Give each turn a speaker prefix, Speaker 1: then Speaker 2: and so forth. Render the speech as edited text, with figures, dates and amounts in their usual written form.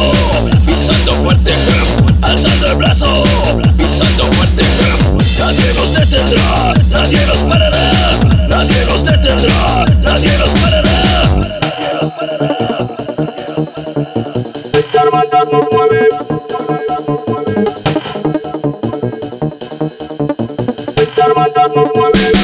Speaker 1: pisando fuerte, alzando el brazo, pisando fuerte. Nadie nos detendrá, nadie nos